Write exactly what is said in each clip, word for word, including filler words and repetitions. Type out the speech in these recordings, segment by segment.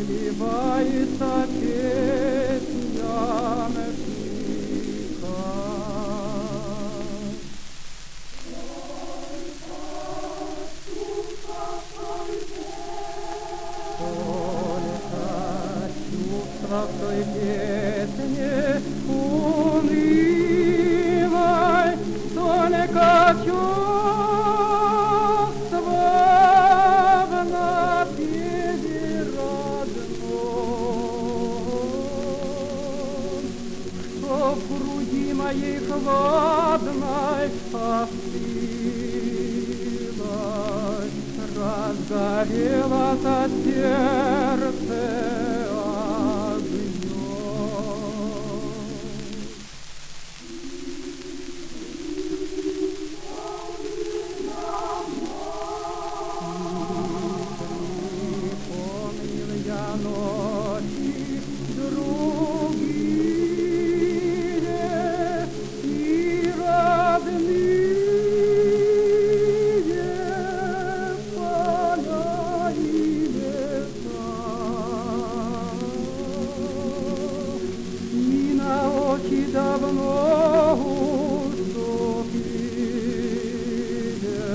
наливается песням тихо. Только чувства в той песне унылой, только чувства в напеве родном, что в груди моей хладной остылась, разгорелось от сердца огнем. Припомнил я ночи другие и родные поля и леса, и на очи давно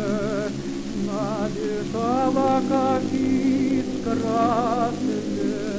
набежала, как искра света.